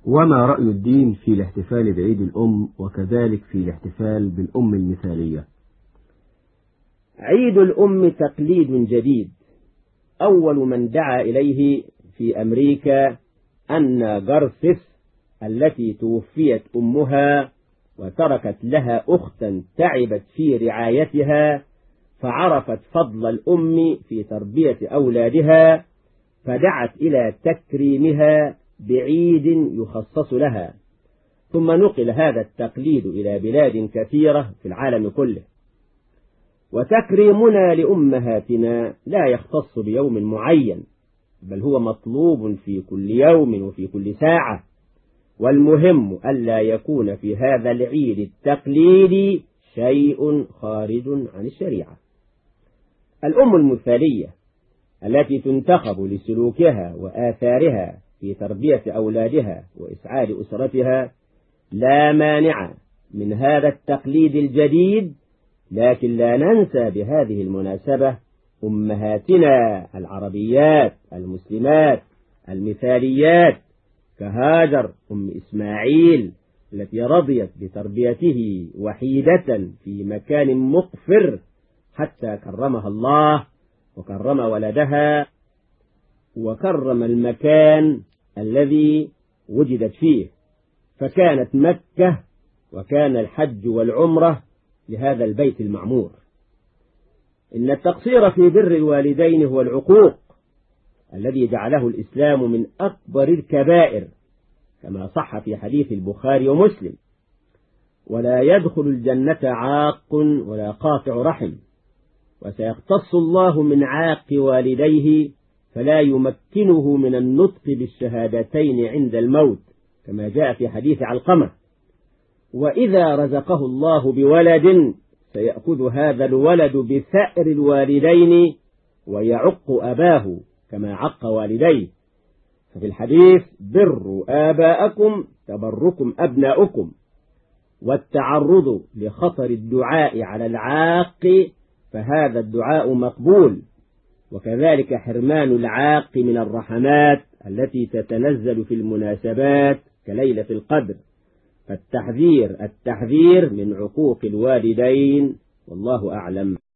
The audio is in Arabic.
وما رأي الدين في الاحتفال بعيد الأم وكذلك في الاحتفال بالأم المثالية؟ عيد الأم تقليد جديد. أول من دعا إليه في أمريكا أن جارثيس التي توفيت أمها وتركت لها أختا تعبت في رعايتها، فعرفت فضل الأم في تربية أولادها، فدعت إلى تكريمها بعيد يخصص لها. ثم نقل هذا التقليد إلى بلاد كثيرة في العالم كله. وتكريمنا لأمهاتنا لا يختص بيوم معين، بل هو مطلوب في كل يوم وفي كل ساعة. والمهم ألا يكون في هذا العيد التقليدي شيء خارج عن الشريعة. الأم المثالية التي تنتخب لسلوكها وآثارها في تربية أولادها وإسعاد أسرتها لا مانع من هذا التقليد الجديد، لكن لا ننسى بهذه المناسبة أمهاتنا العربيات المسلمات المثاليات كهاجر أم إسماعيل التي رضيت بتربيته وحيدة في مكان مقفر حتى كرمها الله وكرم ولدها وكرم المكان الذي وجدت فيه، فكانت مكة وكان الحج والعمرة لهذا البيت المعمور. إن التقصير في بر الوالدين هو العقوق الذي جعله الإسلام من أكبر الكبائر، كما صح في حديث البخاري ومسلم: ولا يدخل الجنة عاق ولا قاطع رحم، وسيختص الله من عاق والديه فلا يمكنه من النطق بالشهادتين عند الموت، كما جاء في حديث علقمة. وإذا رزقه الله بولد سيأخذ هذا الولد بثأر الوالدين ويعق أباه كما عق والديه. ففي الحديث: بروا آباءكم تبركم أبناؤكم. والتعرض لخطر الدعاء على العاق فهذا الدعاء مقبول، وكذلك حرمان العاق من الرحمات التي تتنزل في المناسبات كليلة القدر. فالتحذير من عقوق الوالدين، والله أعلم.